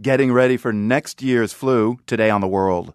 getting ready for next year's flu today on The World.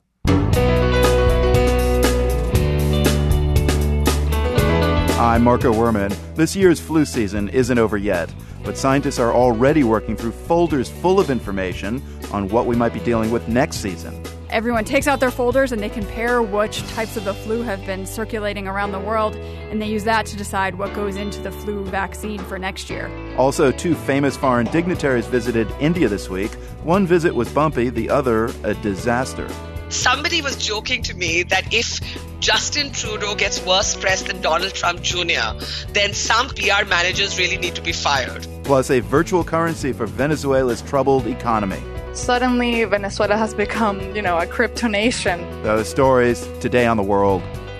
I'm Marco Werman. This year's flu season isn't over yet, but scientists are already working through folders full of information on what we might be dealing with next season. Everyone takes out their folders and they compare which types of the flu have been circulating around the world, and they use that to decide what goes into the flu vaccine for next year. Also, two famous foreign dignitaries visited India this week. One visit was bumpy, the other a disaster. Somebody was joking to me that if Justin Trudeau gets worse press than Donald Trump Jr., then some PR managers really need to be fired. Plus, a virtual currency for Venezuela's troubled economy. Suddenly, Venezuela has become, a crypto nation. Those stories today on The World.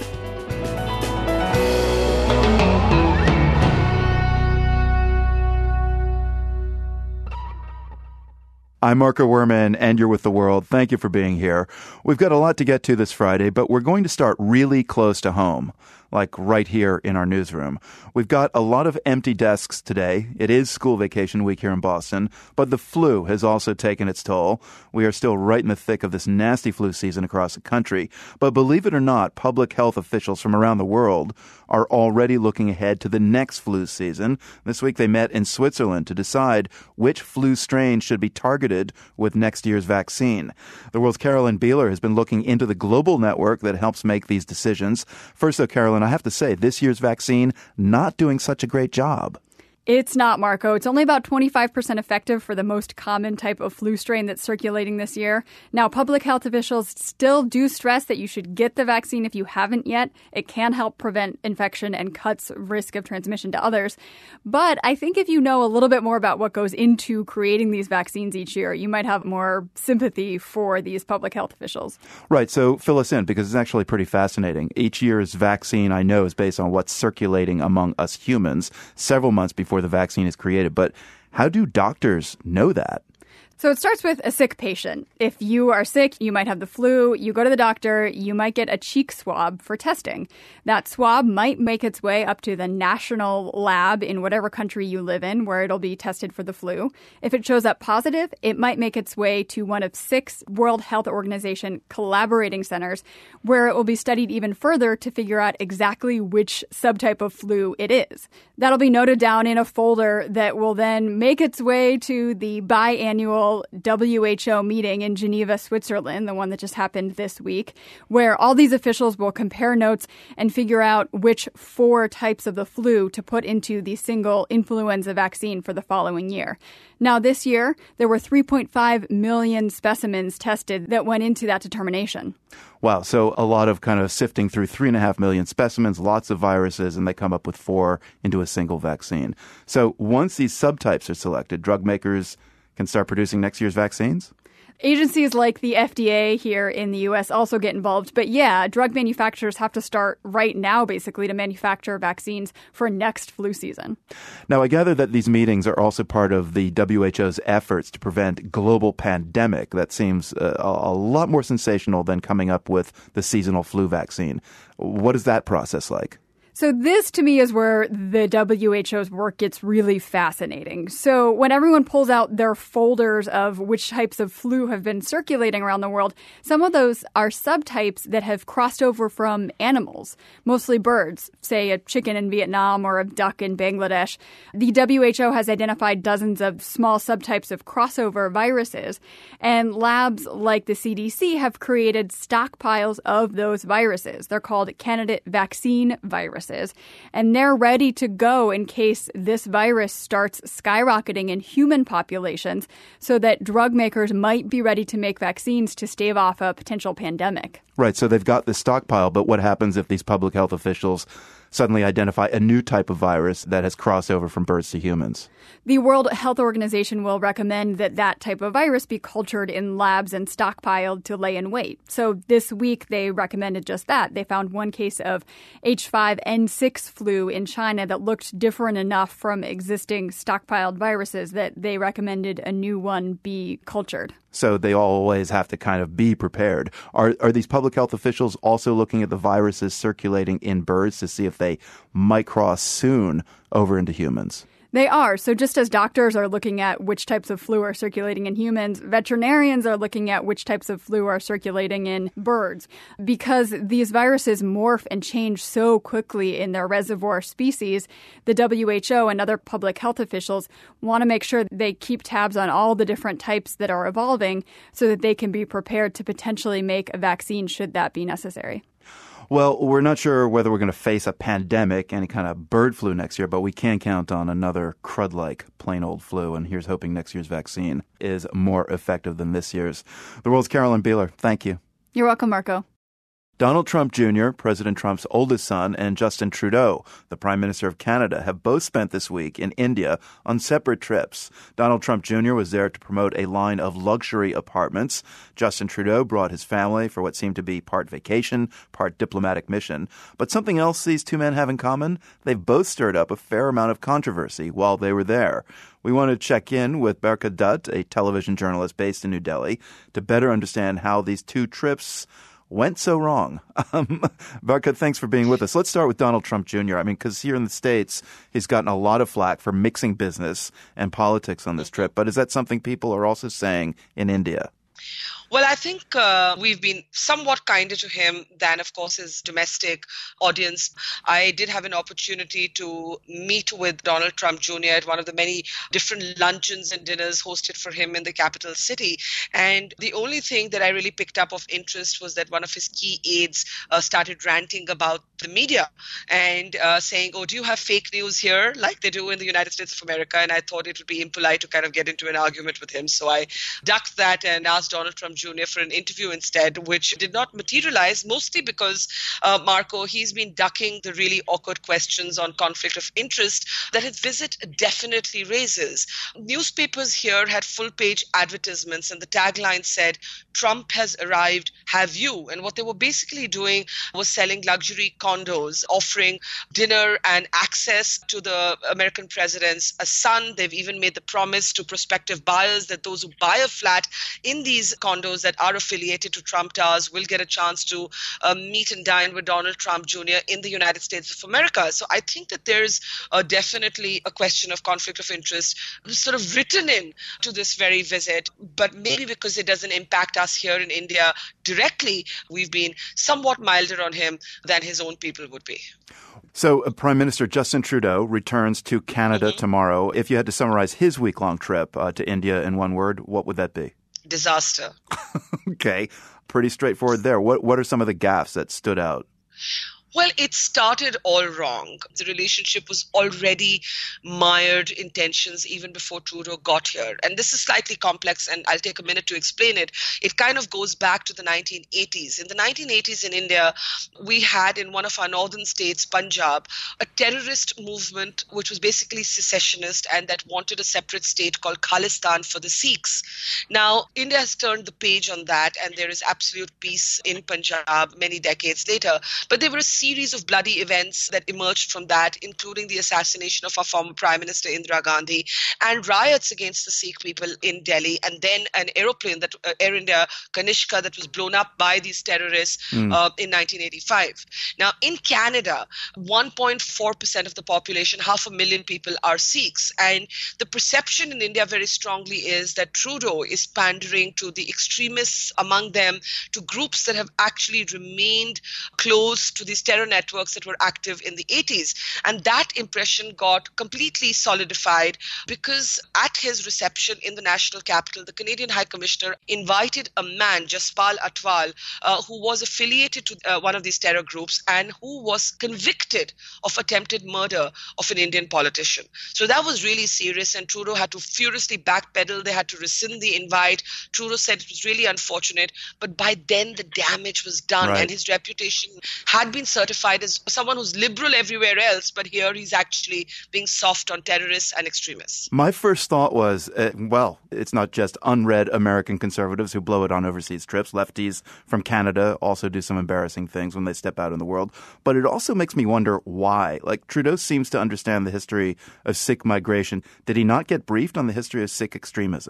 I'm Marco Werman, and you're with The World. Thank you for being here. We've got a lot to get to this Friday, but we're going to start really close to home, like right here in our newsroom. We've got a lot of empty desks today. It is school vacation week here in Boston, but the flu has also taken its toll. We are still right in the thick of this nasty flu season across the country. But believe it or not, public health officials from around the world are already looking ahead to the next flu season. This week they met in Switzerland to decide which flu strain should be targeted with next year's vaccine. The World's Carolyn Beeler has been looking into the global network that helps make these decisions. First, though, Carolyn, I have to say, this year's vaccine not doing such a great job. It's not, Marco. It's only about 25% effective for the most common type of flu strain that's circulating this year. Now, public health officials still do stress that you should get the vaccine if you haven't yet. It can help prevent infection and cuts risk of transmission to others. But I think if you know a little bit more about what goes into creating these vaccines each year, you might have more sympathy for these public health officials. Right. So fill us in, because it's actually pretty fascinating. Each year's vaccine, I know, is based on what's circulating among us humans several months before the vaccine is created. But how do doctors know that? So it starts with a sick patient. If you are sick, you might have the flu, you go to the doctor, you might get a cheek swab for testing. That swab might make its way up to the national lab in whatever country you live in, where it'll be tested for the flu. If it shows up positive, it might make its way to one of 6 World Health Organization collaborating centers, where it will be studied even further to figure out exactly which subtype of flu it is. That'll be noted down in a folder that will then make its way to the biannual WHO meeting in Geneva, Switzerland, the one that just happened this week, where all these officials will compare notes and figure out which 4 types of the flu to put into the single influenza vaccine for the following year. Now, this year, there were 3.5 million specimens tested that went into that determination. Wow. So a lot of kind of sifting through 3.5 million specimens, lots of viruses, and they come up with 4 into a single vaccine. So once these subtypes are selected, drug makers can start producing next year's vaccines? Agencies like the FDA here in the U.S. also get involved. But yeah, drug manufacturers have to start right now, basically, to manufacture vaccines for next flu season. Now, I gather that these meetings are also part of the WHO's efforts to prevent global pandemic. That seems a lot more sensational than coming up with the seasonal flu vaccine. What is that process like? So this, to me, is where the WHO's work gets really fascinating. So when everyone pulls out their folders of which types of flu have been circulating around the world, some of those are subtypes that have crossed over from animals, mostly birds, say a chicken in Vietnam or a duck in Bangladesh. The WHO has identified dozens of small subtypes of crossover viruses, and labs like the CDC have created stockpiles of those viruses. They're called candidate vaccine viruses. And they're ready to go in case this virus starts skyrocketing in human populations, so that drug makers might be ready to make vaccines to stave off a potential pandemic. Right. So they've got this stockpile. But what happens if these public health officials suddenly identify a new type of virus that has crossed over from birds to humans? The World Health Organization will recommend that that type of virus be cultured in labs and stockpiled to lay in wait. So this week, they recommended just that. They found one case of H5N6 flu in China that looked different enough from existing stockpiled viruses that they recommended a new one be cultured. So they always have to kind of be prepared. Are these public health officials also looking at the viruses circulating in birds to see if they might cross soon over into humans? They are. So just as doctors are looking at which types of flu are circulating in humans, veterinarians are looking at which types of flu are circulating in birds. Because these viruses morph and change so quickly in their reservoir species, the WHO and other public health officials want to make sure they keep tabs on all the different types that are evolving so that they can be prepared to potentially make a vaccine should that be necessary. Well, we're not sure whether we're going to face a pandemic, any kind of bird flu next year, but we can count on another crud-like plain old flu. And here's hoping next year's vaccine is more effective than this year's. The World's Carolyn Beeler, thank you. You're welcome, Marco. Donald Trump Jr., President Trump's oldest son, and Justin Trudeau, the Prime Minister of Canada, have both spent this week in India on separate trips. Donald Trump Jr. was there to promote a line of luxury apartments. Justin Trudeau brought his family for what seemed to be part vacation, part diplomatic mission. But something else these two men have in common? They've both stirred up a fair amount of controversy while they were there. We want to check in with Barkha Dutt, a television journalist based in New Delhi, to better understand how these two trips went so wrong. Barkha, thanks for being with us. Let's start with Donald Trump Jr. I mean, because here in the States, he's gotten a lot of flack for mixing business and politics on this trip. But is that something people are also saying in India? Well, I think we've been somewhat kinder to him than, of course, his domestic audience. I did have an opportunity to meet with Donald Trump Jr. at one of the many different luncheons and dinners hosted for him in the capital city. And the only thing that I really picked up of interest was that one of his key aides started ranting about the media and saying, oh, do you have fake news here like they do in the United States of America? And I thought it would be impolite to kind of get into an argument with him. So I ducked that and asked Donald Trump Jr. for an interview instead, which did not materialize, mostly because, Marco, he's been ducking the really awkward questions on conflict of interest that his visit definitely raises. Newspapers here had full-page advertisements, and the tagline said, Trump has arrived, have you? And what they were basically doing was selling luxury condos, offering dinner and access to the American president's son. They've even made the promise to prospective buyers that those who buy a flat in these condos that are affiliated to Trump Towers will get a chance to meet and dine with Donald Trump Jr. in the United States of America. So I think that there's definitely a question of conflict of interest sort of written in to this very visit. But maybe because it doesn't impact us here in India directly, we've been somewhat milder on him than his own people would be. So Prime Minister Justin Trudeau returns to Canada tomorrow. If you had to summarize his week-long trip to India in one word, what would that be? Disaster. Okay. Pretty straightforward there. What are some of the gaffes that stood out? Well, it started all wrong. The relationship was already mired in tensions even before Trudeau got here. And this is slightly complex, and I'll take a minute to explain it. It kind of goes back to the 1980s. In the 1980s in India, we had in one of our northern states, Punjab, a terrorist movement which was basically secessionist and that wanted a separate state called Khalistan for the Sikhs. Now, India has turned the page on that, and there is absolute peace in Punjab many decades later. But there were a series of bloody events that emerged from that, including the assassination of our former Prime Minister Indira Gandhi and riots against the Sikh people in Delhi, and then an aeroplane, that Air India Kanishka, that was blown up by these terrorists in 1985. Now, in Canada, 1.4% of the population, 500,000 people, are Sikhs. And the perception in India very strongly is that Trudeau is pandering to the extremists among them, to groups that have actually remained close to these terror networks that were active in the 80s. And that impression got completely solidified because at his reception in the national capital, the Canadian High Commissioner invited a man, Jaspal Atwal, who was affiliated to one of these terror groups and who was convicted of attempted murder of an Indian politician. So that was really serious, and Trudeau had to furiously backpedal. They had to rescind the invite. Trudeau said it was really unfortunate, but by then the damage was done, and his reputation had been certified as someone who's liberal everywhere else, but here he's actually being soft on terrorists and extremists. My first thought was, well, it's not just unread American conservatives who blow it on overseas trips. Lefties from Canada also do some embarrassing things when they step out in the world. But it also makes me wonder why. Like, Trudeau seems to understand the history of Sikh migration. Did he not get briefed on the history of Sikh extremism?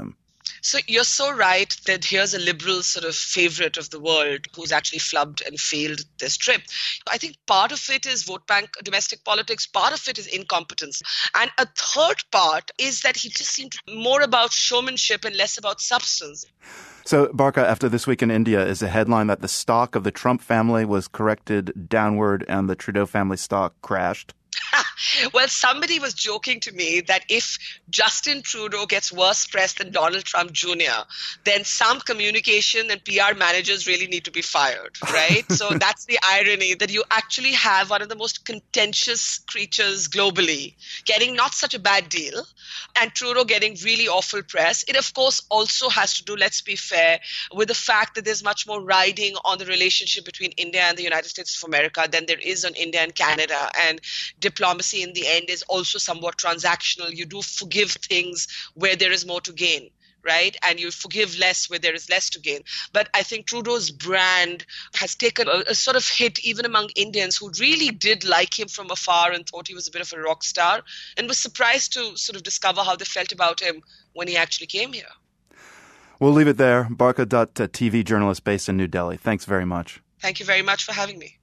So you're so right that here's a liberal sort of favorite of the world who's actually flubbed and failed this trip. I think part of it is vote bank domestic politics, part of it is incompetence. And a third part is that he just seemed more about showmanship and less about substance. So, Barkha, after This Week in India is a headline that the stock of the Trump family was corrected downward and the Trudeau family stock crashed. Well, somebody was joking to me that if Justin Trudeau gets worse press than Donald Trump Jr., then some communication and PR managers really need to be fired, right? So that's the irony, that you actually have one of the most contentious creatures globally getting not such a bad deal and Trudeau getting really awful press. It, of course, also has to do, let's be fair, with the fact that there's much more riding on the relationship between India and the United States of America than there is on India and Canada. And diplomacy in the end is also somewhat transactional. You do forgive things where there is more to gain, right? And you forgive less where there is less to gain. But I think Trudeau's brand has taken a sort of hit even among Indians who really did like him from afar and thought he was a bit of a rock star and was surprised to sort of discover how they felt about him when he actually came here. We'll leave it there. Barkha Dutt, TV journalist based in New Delhi. Thanks very much. Thank you very much for having me.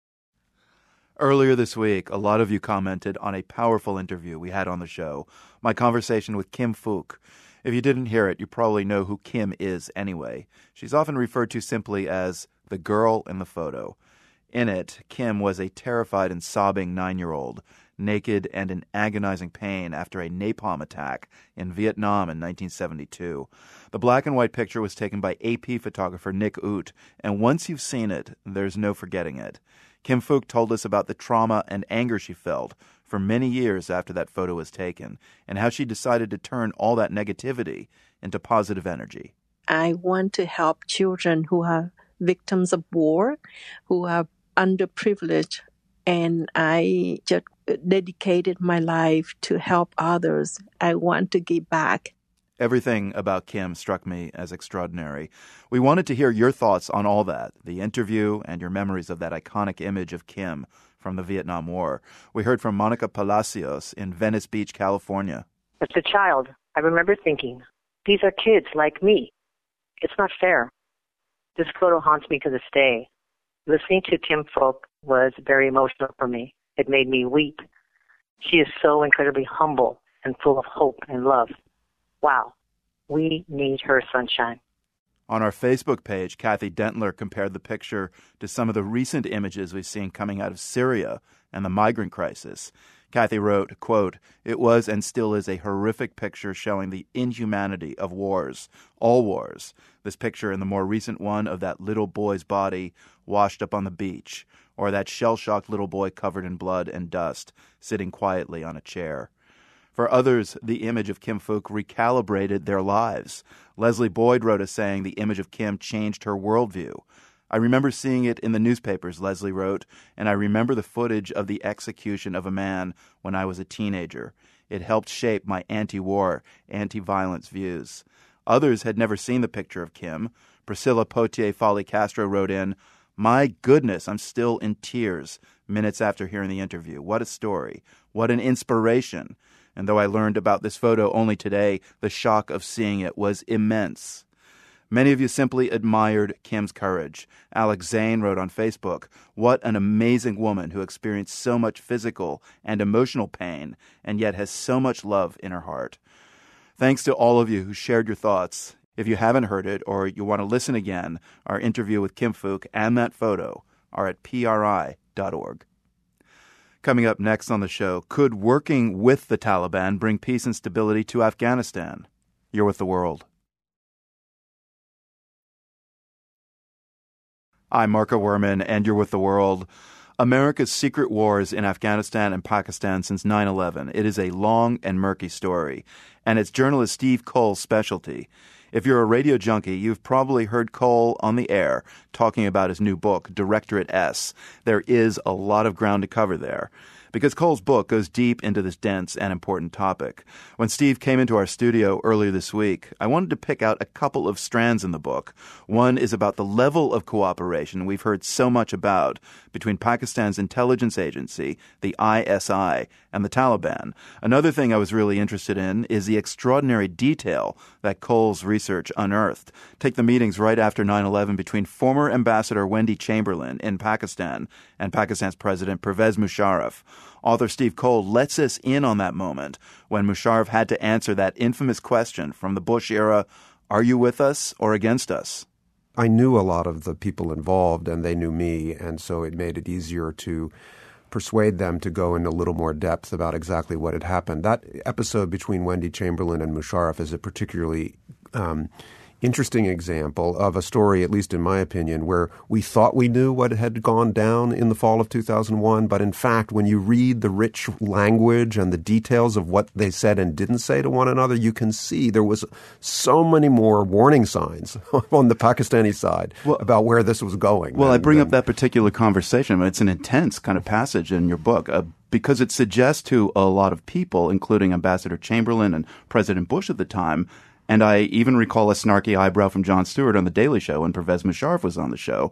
Earlier this week, a lot of you commented on a powerful interview we had on the show, my conversation with Kim Phuc. If you didn't hear it, you probably know who Kim is anyway. She's often referred to simply as the girl in the photo. In it, Kim was a terrified and sobbing 9-year-old, naked and in agonizing pain after a napalm attack in Vietnam in 1972. The black and white picture was taken by AP photographer Nick Ut, and once you've seen it, there's no forgetting it. Kim Phuc told us about the trauma and anger she felt for many years after that photo was taken, and how she decided to turn all that negativity into positive energy. I want to help children who are victims of war, who are underprivileged, and I just dedicated my life to help others. I want to give back. Everything about Kim struck me as extraordinary. We wanted to hear your thoughts on all that, the interview and your memories of that iconic image of Kim from the Vietnam War. We heard from Monica Palacios in Venice Beach, California. As a child, I remember thinking, these are kids like me. It's not fair. This photo haunts me to this day. Listening to Kim Phuc was very emotional for me. It made me weep. She is so incredibly humble and full of hope and love. Wow, we need her sunshine. On our Facebook page, Kathy Dentler compared the picture to some of the recent images we've seen coming out of Syria and the migrant crisis. Kathy wrote, quote, "It was and still is a horrific picture showing the inhumanity of wars, all wars. This picture and the more recent one of that little boy's body washed up on the beach, or that shell-shocked little boy covered in blood and dust, sitting quietly on a chair." For others, the image of Kim Phuc recalibrated their lives. Leslie Boyd wrote us saying the image of Kim changed her worldview. "I remember seeing it in the newspapers," Leslie wrote, "and I remember the footage of the execution of a man when I was a teenager. It helped shape my anti-war, anti-violence views." Others had never seen the picture of Kim. Priscilla Potier-Folly Castro wrote in, "My goodness, I'm still in tears minutes after hearing the interview. What a story. What an inspiration. And though I learned about this photo only today, the shock of seeing it was immense." Many of you simply admired Kim's courage. Alex Zane wrote on Facebook, "What an amazing woman who experienced so much physical and emotional pain and yet has so much love in her heart." Thanks to all of you who shared your thoughts. If you haven't heard it or you want to listen again, our interview with Kim Phuc and that photo are at PRI.org. Coming up next on the show, could working with the Taliban bring peace and stability to Afghanistan? You're with The World. I'm Marco Werman, and you're with The World. America's secret wars in Afghanistan and Pakistan since 9/11. It is a long and murky story, and it's journalist Steve Cole's specialty. If you're a radio junkie, you've probably heard Cole on the air talking about his new book, Directorate S. There is a lot of ground to cover there. because Cole's book goes deep into this dense and important topic. When Steve came into our studio earlier this week, I wanted to pick out a couple of strands in the book. One is about the level of cooperation we've heard so much about between Pakistan's intelligence agency, the ISI, and the Taliban. Another thing I was really interested in is the extraordinary detail that Cole's research unearthed. Take the meetings right after 9/11 between former Ambassador Wendy Chamberlain in Pakistan and Pakistan's President Pervez Musharraf. Author Steve Cole lets us in on that moment when Musharraf had to answer that infamous question from the Bush era, "Are you with us or against us?" I knew a lot of the people involved, and they knew me, and so it made it easier to persuade them to go in a little more depth about exactly what had happened. That episode between Wendy Chamberlain and Musharraf is a particularly interesting example of a story, at least in my opinion, where we thought we knew what had gone down in the fall of 2001, but in fact, when you read the rich language and the details of what they said and didn't say to one another, you can see there was so many more warning signs on the Pakistani side about where this was going. Well, I bring up that particular conversation. I mean, it's an intense kind of passage in your book. Because it suggests to a lot of people, including Ambassador Chamberlain and President Bush at the time, and I even recall a snarky eyebrow from Jon Stewart on The Daily Show when Pervez Musharraf was on the show,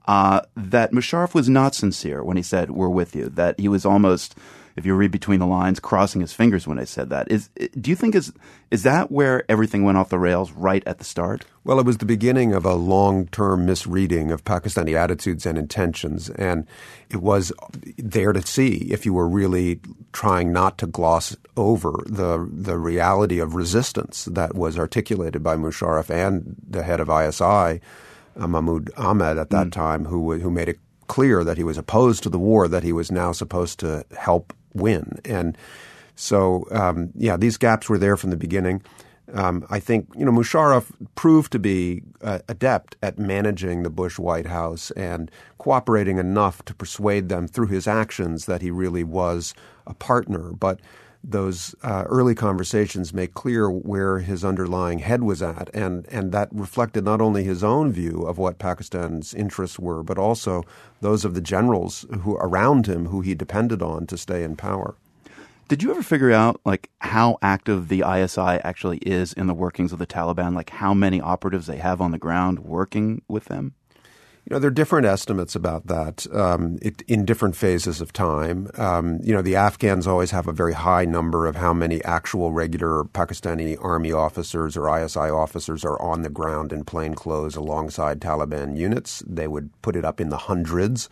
that Musharraf was not sincere when he said, "We're with you," that he was almost, if you read between the lines, crossing his fingers when he said that. Do you think is that where everything went off the rails right at the start? Well, it was the beginning of a long-term misreading of Pakistani attitudes and intentions, and it was there to see if you were really trying not to gloss over the reality of resistance that was articulated by Musharraf and the head of ISI, Mahmoud Ahmed at that time, who made it clear that he was opposed to the war that he was now supposed to help win. And so, these gaps were there from the beginning. I think, Musharraf proved to be adept at managing the Bush White House and cooperating enough to persuade them through his actions that he really was a partner. But those early conversations make clear where his underlying head was at, and that reflected not only his own view of what Pakistan's interests were, but also those of the generals who around him who he depended on to stay in power. Did you ever figure out, how active the ISI actually is in the workings of the Taliban, how many operatives they have on the ground working with them? There are different estimates about that in different phases of time. The Afghans always have a very high number of how many actual regular Pakistani army officers or ISI officers are on the ground in plain clothes alongside Taliban units. They would put it up in the hundreds.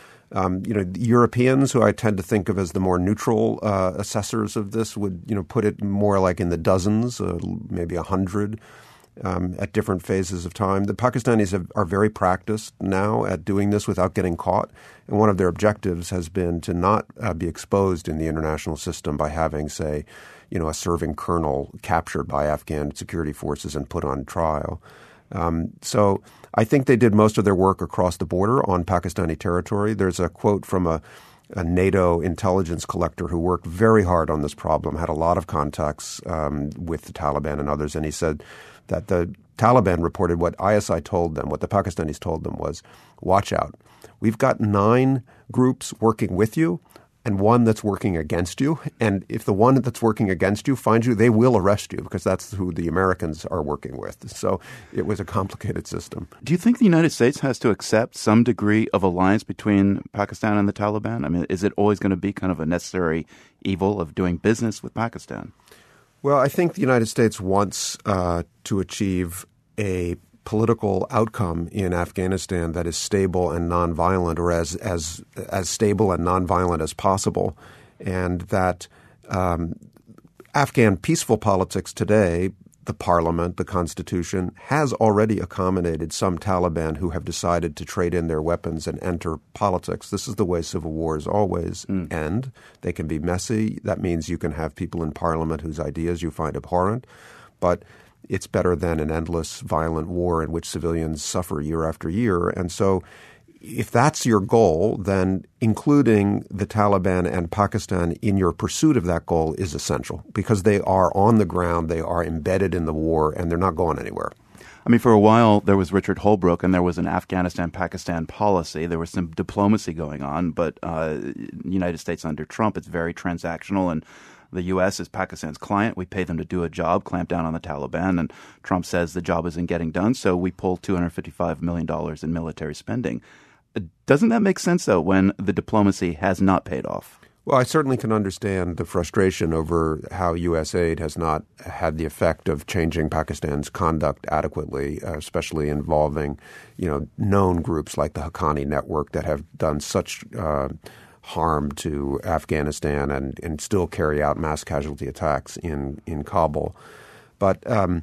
The Europeans, who I tend to think of as the more neutral assessors of this, would put it more like in the dozens, maybe 100. At different phases of time. The Pakistanis are very practiced now at doing this without getting caught. And one of their objectives has been to not be exposed in the international system by having, say, a serving colonel captured by Afghan security forces and put on trial. So I think they did most of their work across the border on Pakistani territory. There's a quote from a NATO intelligence collector who worked very hard on this problem, had a lot of contacts with the Taliban and others, and he said that the Taliban reported what ISI told them, what the Pakistanis told them was, watch out. We've got 9 groups working with you and one that's working against you. And if the one that's working against you finds you, they will arrest you because that's who the Americans are working with. So it was a complicated system. Do you think the United States has to accept some degree of alliance between Pakistan and the Taliban? I mean, is it always going to be kind of a necessary evil of doing business with Pakistan? Well, I think the United States wants to achieve a political outcome in Afghanistan that is stable and nonviolent, or as stable and nonviolent as possible, and that Afghan peaceful politics today, the parliament, the constitution, has already accommodated some Taliban who have decided to trade in their weapons and enter politics. This is the way civil wars always end. They can be messy. That means you can have people in parliament whose ideas you find abhorrent, but it's better than an endless violent war in which civilians suffer year after year. And so if that's your goal, then including the Taliban and Pakistan in your pursuit of that goal is essential because they are on the ground, they are embedded in the war, and they're not going anywhere. I mean, for a while, there was Richard Holbrooke, and there was an Afghanistan-Pakistan policy. There was some diplomacy going on, but United States under Trump, it's very transactional, and the U.S. is Pakistan's client. We pay them to do a job, clamp down on the Taliban, and Trump says the job isn't getting done, so we pull $255 million in military spending. Doesn't that make sense, though, when the diplomacy has not paid off? Well, I certainly can understand the frustration over how U.S. aid has not had the effect of changing Pakistan's conduct adequately, especially involving, known groups like the Haqqani Network that have done such harm to Afghanistan and still carry out mass casualty attacks in Kabul. But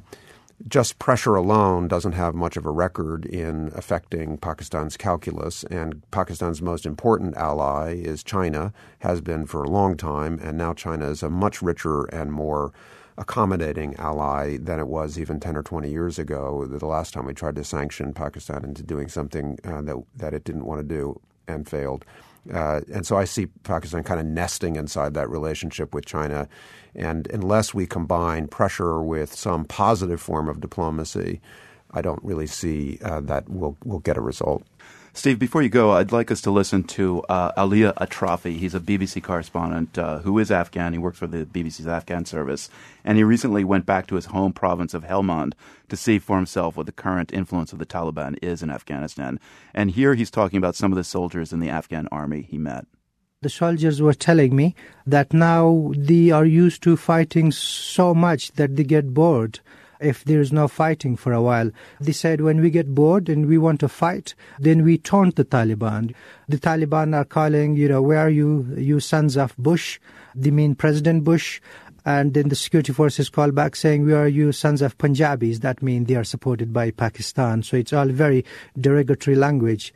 just pressure alone doesn't have much of a record in affecting Pakistan's calculus, and Pakistan's most important ally is China, has been for a long time, and now China is a much richer and more accommodating ally than it was even 10 or 20 years ago, the last time we tried to sanction Pakistan into doing something that it didn't want to do and failed. And so I see Pakistan kind of nesting inside that relationship with China. And unless we combine pressure with some positive form of diplomacy, I don't really see that we'll get a result. Steve, before you go, I'd like us to listen to Alia Atrafi. He's a BBC correspondent who is Afghan. He works for the BBC's Afghan service. And he recently went back to his home province of Helmand to see for himself what the current influence of the Taliban is in Afghanistan. And here he's talking about some of the soldiers in the Afghan army he met. The soldiers were telling me that now they are used to fighting so much that they get bored if there is no fighting for a while. They said when we get bored and we want to fight, then we taunt the Taliban. The Taliban are calling, where are you, you sons of Bush? They mean President Bush. And then the security forces call back saying, where are you sons of Punjabis? That means they are supported by Pakistan. So it's all very derogatory language.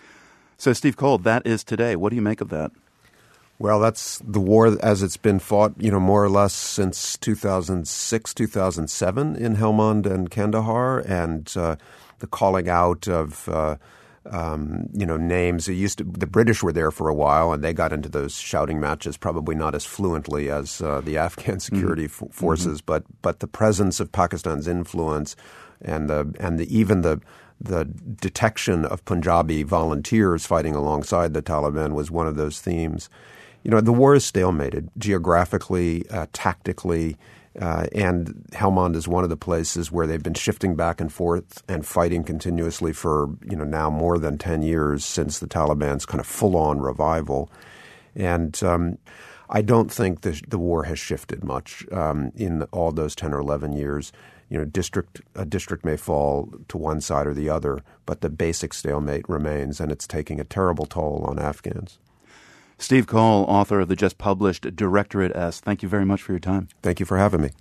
So Steve Cole, that is today. What do you make of that? Well, that's the war as it's been fought, more or less since 2006, 2007 in Helmand and Kandahar, and the calling out of, names. The British were there for a while, and they got into those shouting matches, probably not as fluently as the Afghan security forces, but the presence of Pakistan's influence and even the detection of Punjabi volunteers fighting alongside the Taliban was one of those themes. The war is stalemated geographically, tactically, and Helmand is one of the places where they've been shifting back and forth and fighting continuously for, now more than 10 years since the Taliban's kind of full-on revival. And I don't think the war has shifted much in all those 10 or 11 years. A district may fall to one side or the other, but the basic stalemate remains, and it's taking a terrible toll on Afghans. Steve Cole, author of the just-published Directorate S. Thank you very much for your time. Thank you for having me.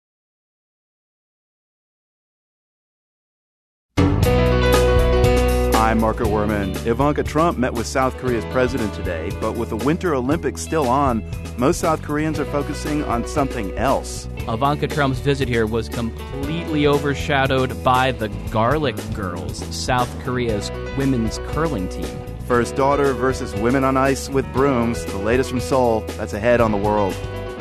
I'm Marco Werman. Ivanka Trump met with South Korea's president today, but with the Winter Olympics still on, most South Koreans are focusing on something else. Ivanka Trump's visit here was completely overshadowed by the Garlic Girls, South Korea's women's curling team. First daughter versus women on ice with brooms, the latest from Seoul. That's ahead on The World.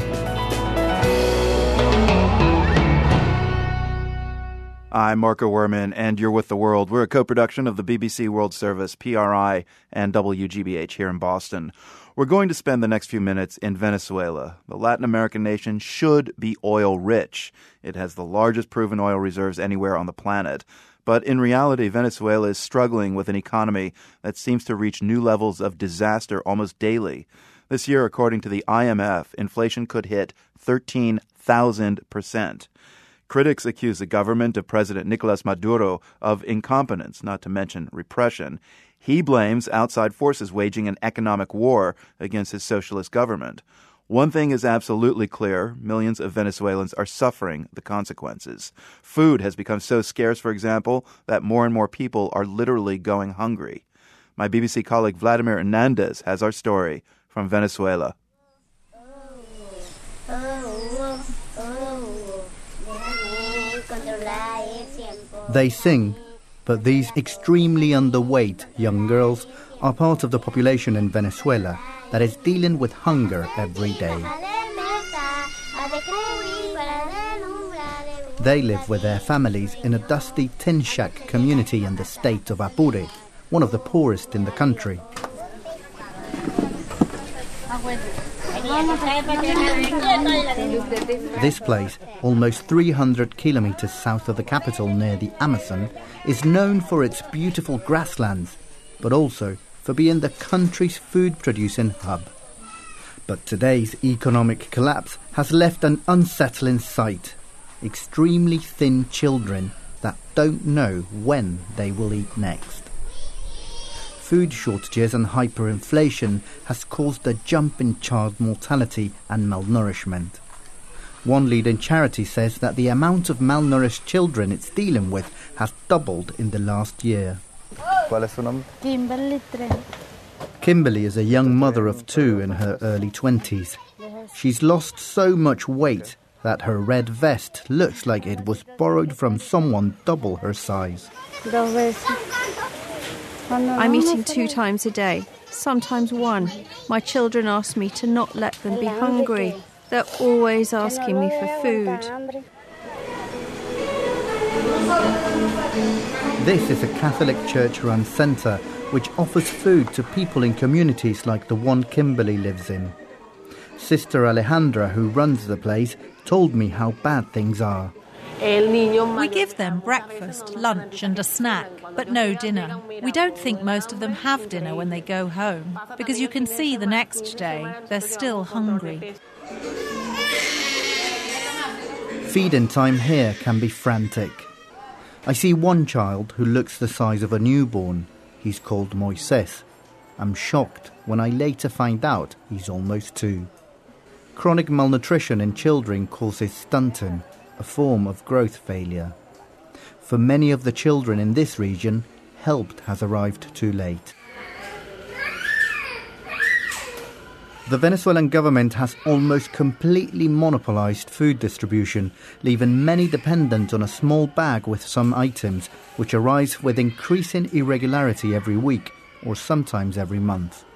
I'm Marco Werman, and you're with The World. We're a co-production of the BBC World Service, PRI, and WGBH here in Boston. We're going to spend the next few minutes in Venezuela. The Latin American nation should be oil rich. It has the largest proven oil reserves anywhere on the planet. But in reality, Venezuela is struggling with an economy that seems to reach new levels of disaster almost daily. This year, according to the IMF, inflation could hit 13,000%. Critics accuse the government of President Nicolas Maduro of incompetence, not to mention repression. He blames outside forces waging an economic war against his socialist government. One thing is absolutely clear. Millions of Venezuelans are suffering the consequences. Food has become so scarce, for example, that more and more people are literally going hungry. My BBC colleague Vladimir Hernandez has our story from Venezuela. They sing, but these extremely underweight young girls are part of the population in Venezuela that is dealing with hunger every day. They live with their families in a dusty tin shack community in the state of Apure, one of the poorest in the country. This place, almost 300 kilometers south of the capital near the Amazon, is known for its beautiful grasslands, but also for being the country's food-producing hub. But today's economic collapse has left an unsettling sight. Extremely thin children that don't know when they will eat next. Food shortages and hyperinflation has caused a jump in child mortality and malnourishment. One leading charity says that the amount of malnourished children it's dealing with has doubled in the last year. Kimberly is a young mother of 2 in her early 20s. She's lost so much weight that her red vest looks like it was borrowed from someone double her size. I'm eating 2 times a day, sometimes 1. My children ask me to not let them be hungry. They're always asking me for food. This is a Catholic church-run centre which offers food to people in communities like the one Kimberly lives in. Sister Alejandra, who runs the place, told me how bad things are. We give them breakfast, lunch and a snack, but no dinner. We don't think most of them have dinner when they go home, because you can see the next day they're still hungry. Feeding time here can be frantic. I see one child who looks the size of a newborn. He's called Moises. I'm shocked when I later find out he's almost 2. Chronic malnutrition in children causes stunting, a form of growth failure. For many of the children in this region, help has arrived too late. The Venezuelan government has almost completely monopolized food distribution, leaving many dependent on a small bag with some items, which arrives with increasing irregularity every week, or sometimes every month.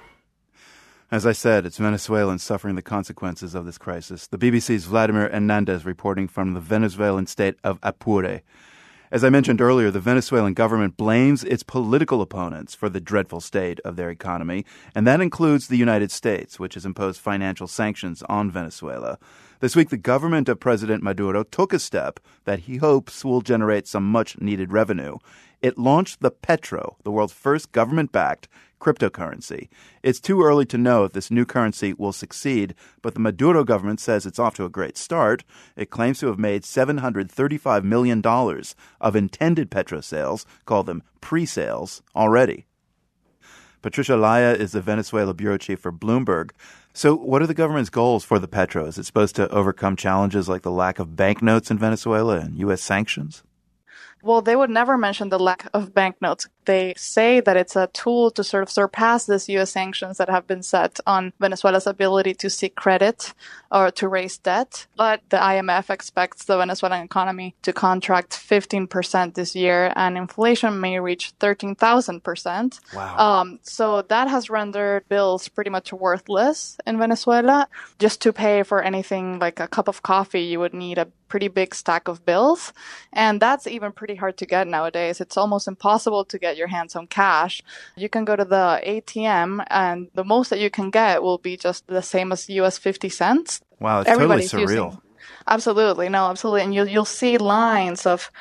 As I said, it's Venezuelans suffering the consequences of this crisis. The BBC's Vladimir Hernandez reporting from the Venezuelan state of Apure. As I mentioned earlier, the Venezuelan government blames its political opponents for the dreadful state of their economy, and that includes the United States, which has imposed financial sanctions on Venezuela. This week, the government of President Maduro took a step that he hopes will generate some much-needed revenue. It launched the Petro, the world's first government-backed cryptocurrency. It's too early to know if this new currency will succeed, but the Maduro government says it's off to a great start. It claims to have made $735 million of intended Petro sales, call them pre-sales, already. Patricia Laya is the Venezuela bureau chief for Bloomberg. So what are the government's goals for the Petro? Is it supposed to overcome challenges like the lack of banknotes in Venezuela and U.S. sanctions? Well, they would never mention the lack of banknotes. They say that it's a tool to sort of surpass these U.S. sanctions that have been set on Venezuela's ability to seek credit or to raise debt. But the IMF expects the Venezuelan economy to contract 15% this year, and inflation may reach 13,000%. Wow. So that has rendered bills pretty much worthless in Venezuela. Just to pay for anything like a cup of coffee, you would need a pretty big stack of bills. And that's even pretty hard to get nowadays. It's almost impossible to get your hands on cash. You can go to the ATM and the most that you can get will be just the same as US 50 cents. Wow, it's Everybody's totally surreal. Absolutely. No, absolutely. And you'll see lines of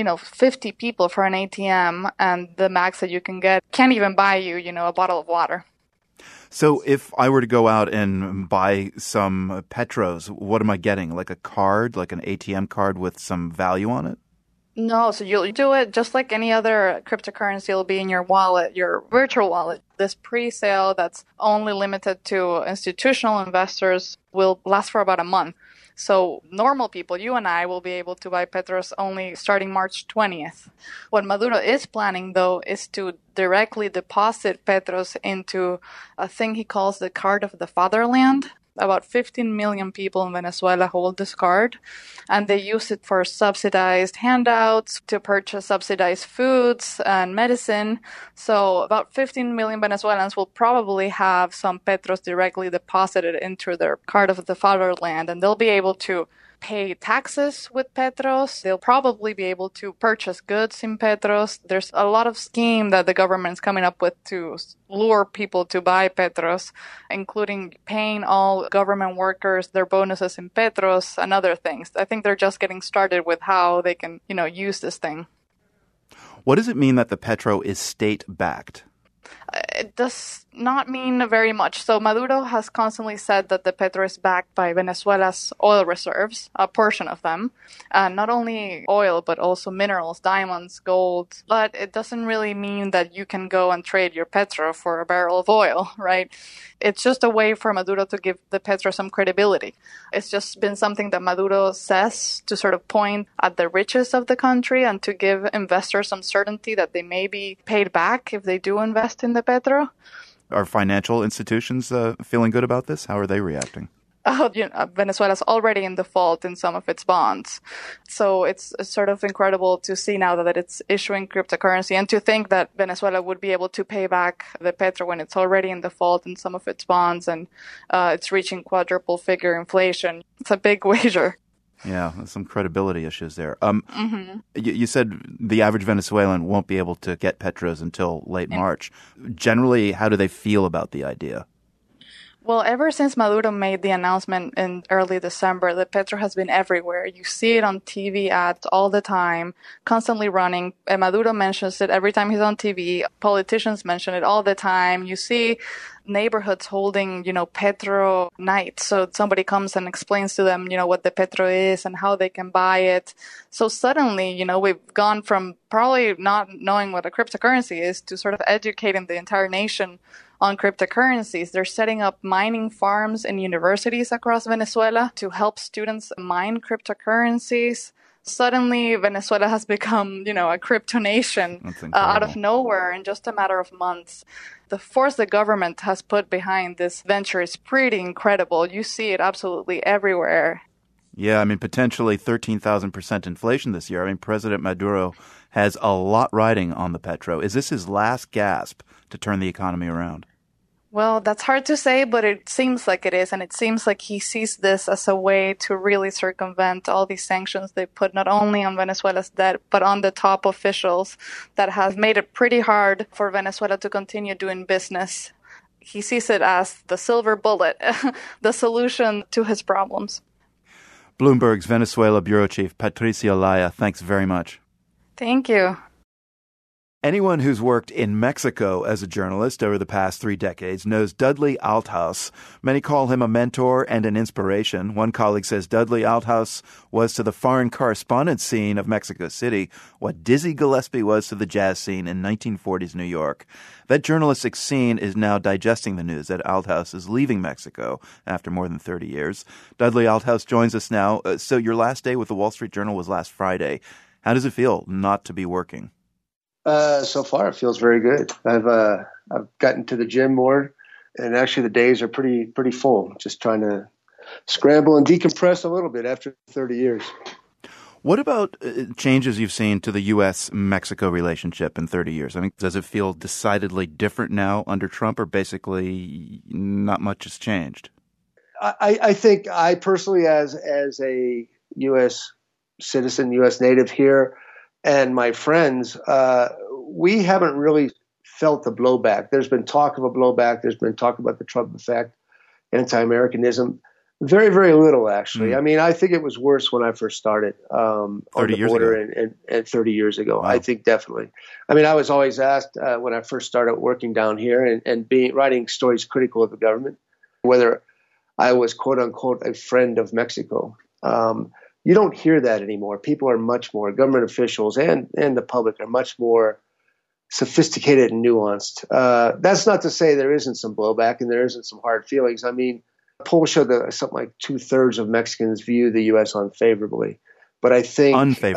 50 people for an ATM, and the max that you can get can't even buy you, a bottle of water. So if I were to go out and buy some Petros, what am I getting? Like a card, like an ATM card with some value on it? No, so you'll do it just like any other cryptocurrency. It'll be in your wallet, your virtual wallet. This pre-sale that's only limited to institutional investors will last for about a month. So normal people, you and I, will be able to buy Petros only starting March 20th. What Maduro is planning, though, is to directly deposit Petros into a thing he calls the card of the fatherland. About 15 million people in Venezuela hold this card, and they use it for subsidized handouts, to purchase subsidized foods and medicine. So about 15 million Venezuelans will probably have some Petros directly deposited into their card of the fatherland, and they'll be able to pay taxes with Petros. They'll probably be able to purchase goods in Petros. There's a lot of scheme that the government's coming up with to lure people to buy Petros, including paying all government workers their bonuses in Petros and other things. I think they're just getting started with how they can, use this thing. What does it mean that the Petro is state-backed? It does not mean very much. So Maduro has constantly said that the Petro is backed by Venezuela's oil reserves, a portion of them. Not only oil, but also minerals, diamonds, gold. But it doesn't really mean that you can go and trade your Petro for a barrel of oil, right? It's just a way for Maduro to give the Petro some credibility. It's just been something that Maduro says to sort of point at the riches of the country and to give investors some certainty that they may be paid back if they do invest in the Petro. Are financial institutions feeling good about this? How are they reacting? Venezuela's already in default in some of its bonds. So it's sort of incredible to see now that it's issuing cryptocurrency and to think that Venezuela would be able to pay back the Petro when it's already in default in some of its bonds and it's reaching quadruple figure inflation. It's a big wager. Yeah, some credibility issues there. You said the average Venezuelan won't be able to get Petros until late March. Generally, how do they feel about the idea? Well, ever since Maduro made the announcement in early December, the Petro has been everywhere. You see it on TV ads all the time, constantly running. And Maduro mentions it every time he's on TV. Politicians mention it all the time. You see neighborhoods holding, Petro nights. So somebody comes and explains to them, what the Petro is and how they can buy it. So suddenly, we've gone from probably not knowing what a cryptocurrency is to sort of educating the entire nation on cryptocurrencies. They're setting up mining farms in universities across Venezuela to help students mine cryptocurrencies. Suddenly, Venezuela has become, a crypto nation out of nowhere in just a matter of months. The force the government has put behind this venture is pretty incredible. You see it absolutely everywhere. Yeah, potentially 13,000% inflation this year. President Maduro has a lot riding on the Petro. Is this his last gasp to turn the economy around? Well, that's hard to say, but it seems like it is. And it seems like he sees this as a way to really circumvent all these sanctions they put not only on Venezuela's debt, but on the top officials that have made it pretty hard for Venezuela to continue doing business. He sees it as the silver bullet, the solution to his problems. Bloomberg's Venezuela bureau chief, Patricia Olaya, thanks very much. Thank you. Anyone who's worked in Mexico as a journalist over the past 3 decades knows Dudley Althouse. Many call him a mentor and an inspiration. One colleague says Dudley Althouse was to the foreign correspondent scene of Mexico City what Dizzy Gillespie was to the jazz scene in 1940s New York. That journalistic scene is now digesting the news that Althouse is leaving Mexico after more than 30 years. Dudley Althouse joins us now. So your last day with the Wall Street Journal was last Friday. How does it feel not to be working? So far, it feels very good. I've gotten to the gym more, and actually the days are pretty full. Just trying to scramble and decompress a little bit after 30 years. What about changes you've seen to the U.S.-Mexico relationship in 30 years? Does it feel decidedly different now under Trump, or basically not much has changed? I think I personally, as a U.S. citizen, U.S. native here, and my friends, we haven't really felt the blowback. There's been talk of a blowback. There's been talk about the Trump effect, anti-Americanism. Very, very little, actually. I think it was worse when I first started on the border and 30 years ago. Wow. I think definitely. I was always asked when I first started working down here and writing stories critical of the government, whether I was, quote unquote, a friend of Mexico. You don't hear that anymore. People are much more, government officials and the public are much more sophisticated and nuanced. That's not to say there isn't some blowback and there isn't some hard feelings. Polls show that something like 2/3 of Mexicans view the U.S. unfavorably. But I think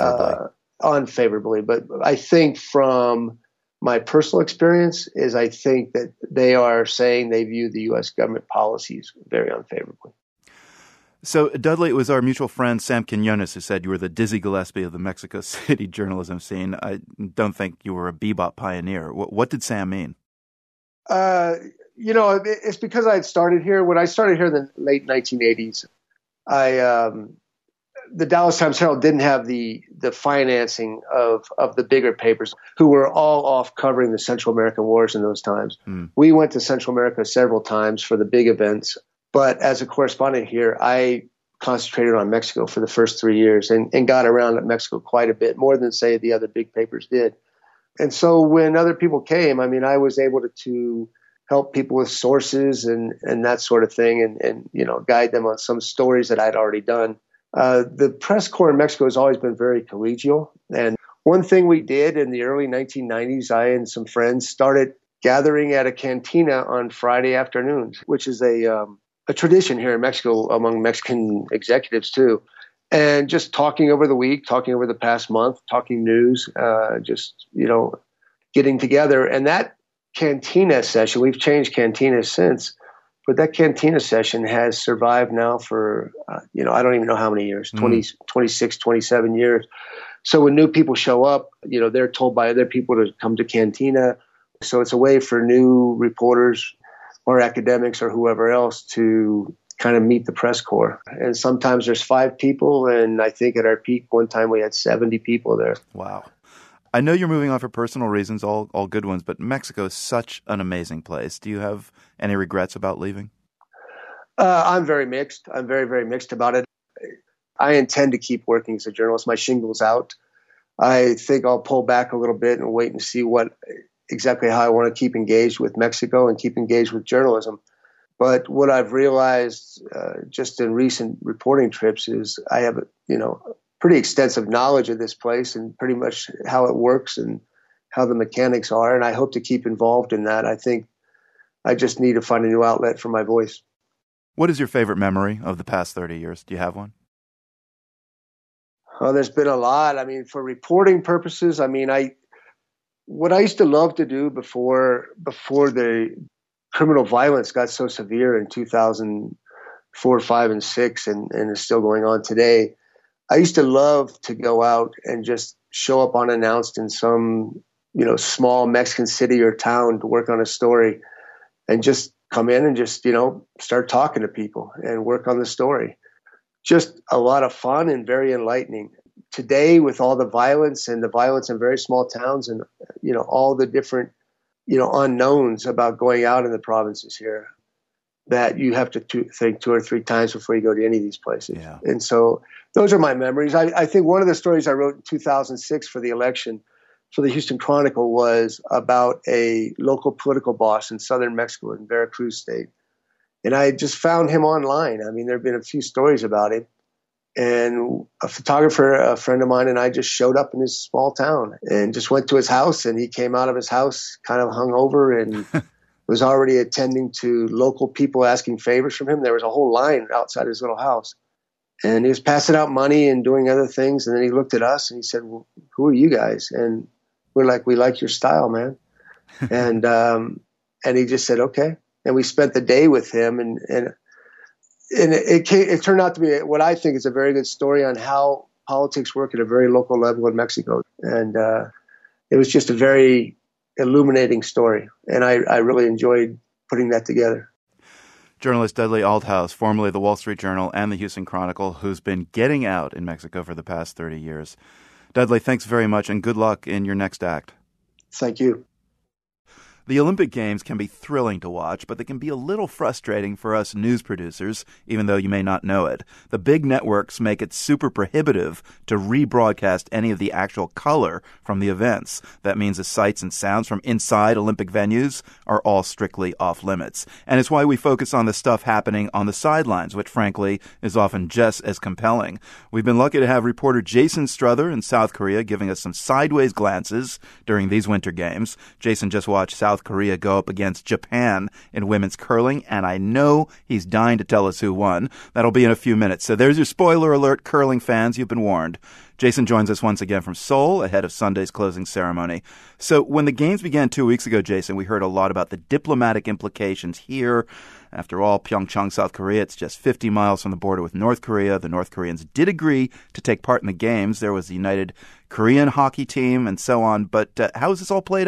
unfavorably. But I think from my personal experience is I think that they are saying they view the U.S. government policies very unfavorably. So, Dudley, it was our mutual friend Sam Quinones who said you were the Dizzy Gillespie of the Mexico City journalism scene. I don't think you were a bebop pioneer. What did Sam mean? It's because I had started here. When I started here in the late 1980s, the Dallas Times-Herald didn't have the financing of the bigger papers who were all off covering the Central American wars in those times. We went to Central America several times for the big events. But as a correspondent here, I concentrated on Mexico for the first 3 years and got around at Mexico quite a bit, more than, say, the other big papers did. And so when other people came, I mean, I was able to help people with sources and that sort of thing and guide them on some stories that I'd already done. The press corps in Mexico has always been very collegial. And one thing we did in the early 1990s, I and some friends started gathering at a cantina on Friday afternoons, which is a tradition here in Mexico among Mexican executives too. And just talking over the week, talking over the past month, talking news, getting together. And that cantina session, we've changed cantinas since, but that cantina session has survived now for, I don't even know how many years, 26, 27 years. So when new people show up, they're told by other people to come to cantina. So it's a way for new reporters or academics or whoever else to kind of meet the press corps. And sometimes there's 5 people, and I think at our peak one time we had 70 people there. Wow. I know you're moving on for personal reasons, all good ones, but Mexico is such an amazing place. Do you have any regrets about leaving? I'm very mixed. I'm very, very mixed about it. I intend to keep working as a journalist. My shingle's out. I think I'll pull back a little bit and wait and see exactly how I want to keep engaged with Mexico and keep engaged with journalism. But what I've realized just in recent reporting trips is I have, pretty extensive knowledge of this place and pretty much how it works and how the mechanics are. And I hope to keep involved in that. I think I just need to find a new outlet for my voice. What is your favorite memory of the past 30 years? Do you have one? Oh, there's been a lot. I mean, for reporting purposes, what I used to love to do before the criminal violence got so severe in 2004, 5, and 6, and is still going on today, I used to love to go out and just show up unannounced in some, small Mexican city or town to work on a story and just come in and just, start talking to people and work on the story. Just a lot of fun and very enlightening. Today, with all the violence in very small towns and, all the different, unknowns about going out in the provinces here, that you have to think 2 or 3 times before you go to any of these places. Yeah. And so those are my memories. I think one of the stories I wrote in 2006 for the election for the Houston Chronicle was about a local political boss in southern Mexico in Veracruz state. And I just found him online. I mean, there have been a few stories about him. And a photographer, a friend of mine, and I just showed up in his small town and just went to his house. And he came out of his house kind of hungover and was already attending to local people asking favors from him. There was a whole line outside his little house. And he was passing out money and doing other things. And then he looked at us and he said, "Well, who are you guys?" And we're like, "We like your style, man." And he just said, "Okay." And we spent the day with him. And it turned out to be what I think is a very good story on how politics work at a very local level in Mexico. And it was just a very illuminating story. And I really enjoyed putting that together. Journalist Dudley Aldhouse, formerly the Wall Street Journal and the Houston Chronicle, who's been getting out in Mexico for the past 30 years. Dudley, thanks very much and good luck in your next act. Thank you. The Olympic Games can be thrilling to watch, but they can be a little frustrating for us news producers, even though you may not know it. The big networks make it super prohibitive to rebroadcast any of the actual color from the events. That means the sights and sounds from inside Olympic venues are all strictly off limits. And it's why we focus on the stuff happening on the sidelines, which frankly is often just as compelling. We've been lucky to have reporter Jason Struther in South Korea giving us some sideways glances during these Winter Games. Jason just watched South Korea go up against Japan in women's curling, and I know he's dying to tell us who won. That'll be in a few minutes. So there's your spoiler alert, curling fans. You've been warned. Jason joins us once again from Seoul ahead of Sunday's closing ceremony. So when the games began 2 weeks ago, Jason, we heard a lot about the diplomatic implications here. After all, Pyeongchang, South Korea, it's just 50 miles from the border with North Korea. The North Koreans did agree to take part in the games. There was the United Korean hockey team and so on. But how has this all played out?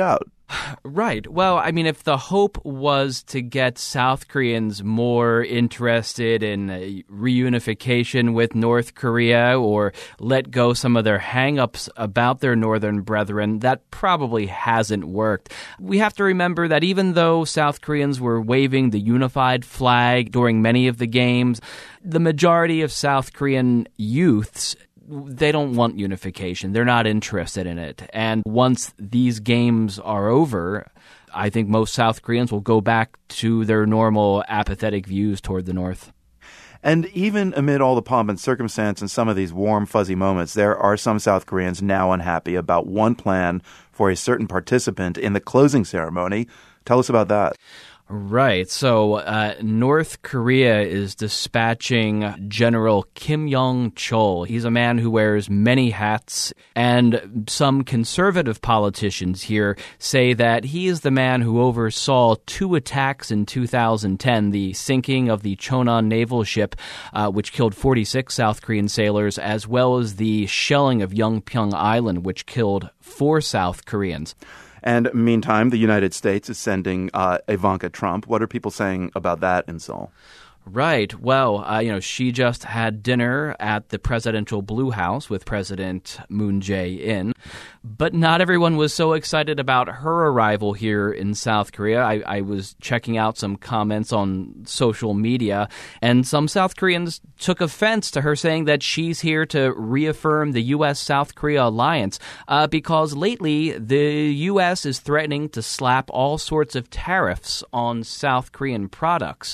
Right. Well, I mean, if the hope was to get South Koreans more interested in reunification with North Korea or let go some of their hang-ups about their northern brethren, that probably hasn't worked. We have to remember that even though South Koreans were waving the unified flag during many of the games, the majority of South Korean youths, they don't want unification. They're not interested in it. And once these games are over, I think most South Koreans will go back to their normal apathetic views toward the North. And even amid all the pomp and circumstance and some of these warm, fuzzy moments, there are some South Koreans now unhappy about one plan for a certain participant in the closing ceremony. Tell us about that. Right. So North Korea is dispatching General Kim Young-chol. He's a man who wears many hats, and some conservative politicians here say that he is the man who oversaw 2 attacks in 2010, the sinking of the Chonan naval ship, which killed 46 South Korean sailors, as well as the shelling of Yeonpyeong Island, which killed 4 South Koreans. And meantime, the United States is sending Ivanka Trump. What are people saying about that in Seoul? Right. Well, she just had dinner at the presidential Blue House with President Moon Jae-in. But not everyone was so excited about her arrival here in South Korea. I was checking out some comments on social media, and some South Koreans took offense to her saying that she's here to reaffirm the U.S.-South Korea alliance because lately the U.S. is threatening to slap all sorts of tariffs on South Korean products.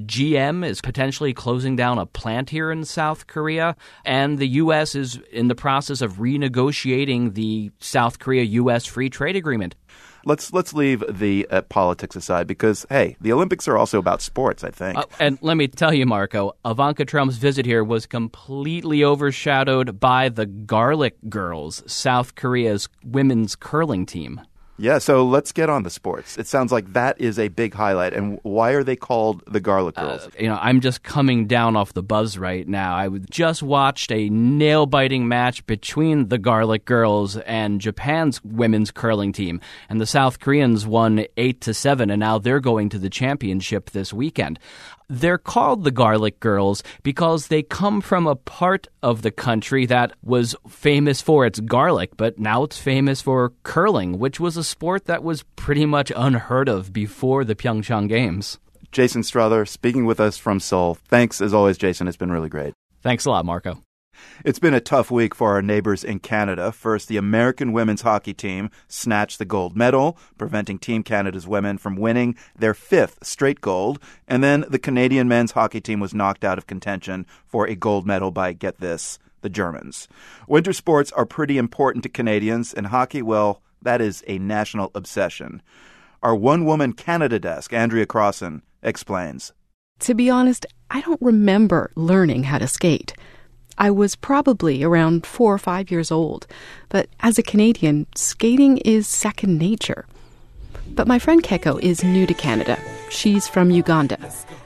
GM is potentially closing down a plant here in South Korea, and the U.S. is in the process of renegotiating the South Korea-U.S. free trade agreement. Let's leave the politics aside because, hey, the Olympics are also about sports, I think. And let me tell you, Marco, Ivanka Trump's visit here was completely overshadowed by the Garlic Girls, South Korea's women's curling team. Yeah, so let's get on the sports. It sounds like that is a big highlight. And why are they called the Garlic Girls? I'm just coming down off the buzz right now. I just watched a nail-biting match between the Garlic Girls and Japan's women's curling team. And the South Koreans won 8-7, and now they're going to the championship this weekend. They're called the Garlic Girls because they come from a part of the country that was famous for its garlic, but now it's famous for curling, which was a sport that was pretty much unheard of before the Pyeongchang Games. Jason Strother speaking with us from Seoul. Thanks, as always, Jason. It's been really great. Thanks a lot, Marco. It's been a tough week for our neighbors in Canada. First, the American women's hockey team snatched the gold medal, preventing Team Canada's women from winning their 5th straight gold. And then the Canadian men's hockey team was knocked out of contention for a gold medal by, get this, the Germans. Winter sports are pretty important to Canadians, and hockey, well, that is a national obsession. Our one-woman Canada desk, Andrea Crossan, explains. To be honest, I don't remember learning how to skate. I was probably around 4 or 5 years old, but as a Canadian, skating is second nature. But my friend Keiko is new to Canada. She's from Uganda.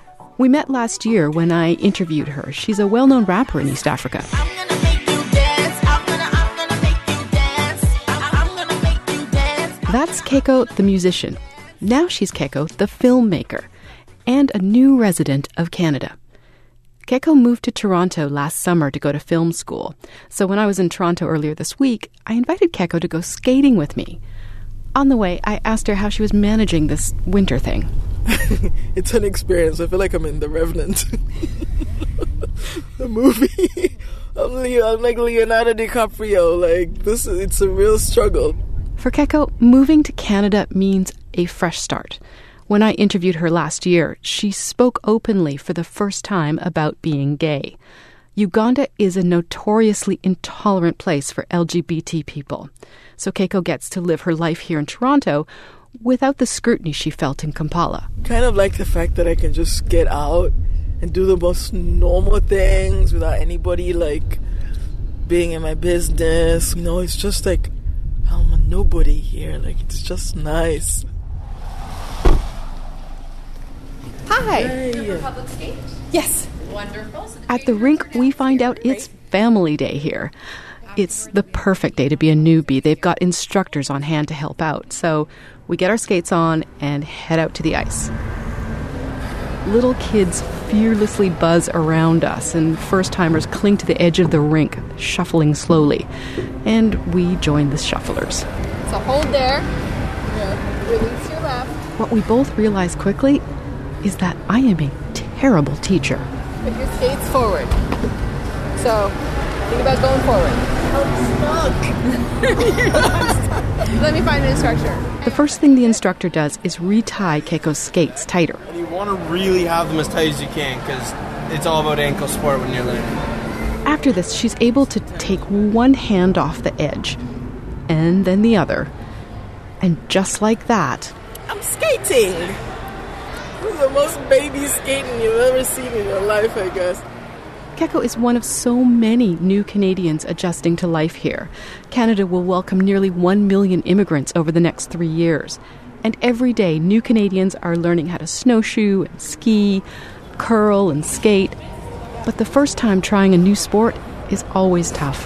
We met last year when I interviewed her. She's a well-known rapper in East Africa. That's Keiko the musician. Now she's Keiko the filmmaker and a new resident of Canada. Keiko moved to Toronto last summer to go to film school. So when I was in Toronto earlier this week, I invited Keiko to go skating with me. On the way, I asked her how she was managing this winter thing. It's an experience. I feel like I'm in The Revenant. The movie. I'm like Leonardo DiCaprio. It's a real struggle. For Keiko, moving to Canada means a fresh start. When I interviewed her last year, she spoke openly for the first time about being gay. Uganda is a notoriously intolerant place for LGBT people. So Keiko gets to live her life here in Toronto without the scrutiny she felt in Kampala. Kind of like the fact that I can just get out and do the most normal things without anybody being in my business. It's just I'm a nobody here. It's just nice. Hi. Hey. Public skate? Yes. Wonderful. At the rink, we find out it's family day here. It's the perfect day to be a newbie. They've got instructors on hand to help out. So we get our skates on and head out to the ice. Little kids fearlessly buzz around us, and first-timers cling to the edge of the rink, shuffling slowly. And we join the shufflers. So hold there. Yeah. Release your left. What we both realize quickly is that I am a terrible teacher. Put your skates forward. So think about going forward. I'm stuck. Let me find an instructor. The first thing the instructor does is retie Keiko's skates tighter. You want to really have them as tight as you can because it's all about ankle support when you're learning. After this, she's able to take one hand off the edge and then the other. And just like that... I'm skating! This is the most baby skating you've ever seen in your life, I guess. Keiko is one of so many new Canadians adjusting to life here. Canada will welcome nearly 1 million immigrants over the next 3 years. And every day, new Canadians are learning how to snowshoe and ski, curl and skate. But the first time trying a new sport is always tough.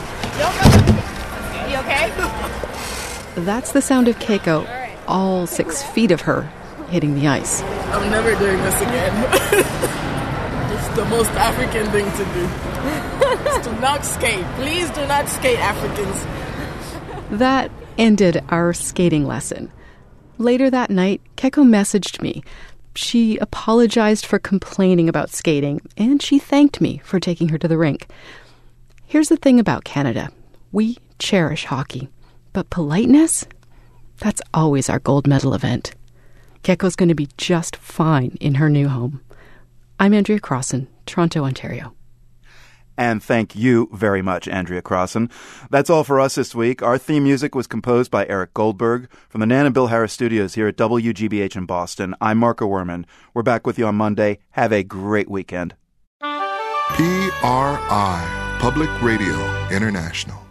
You okay? That's the sound of Keiko, all 6 feet of her, hitting the ice. I'm never doing this again. It's the most African thing to do. Is to not skate. Please do not skate, Africans. That ended our skating lesson. Later that night, Keiko messaged me. She apologized for complaining about skating, and she thanked me for taking her to the rink. Here's the thing about Canada. We cherish hockey. But politeness? That's always our gold medal event. Keiko's going to be just fine in her new home. I'm Andrea Crossan, Toronto, Ontario. And thank you very much, Andrea Crossan. That's all for us this week. Our theme music was composed by Eric Goldberg from the Nan and Bill Harris studios here at WGBH in Boston. I'm Marco Werman. We're back with you on Monday. Have a great weekend. PRI, Public Radio International.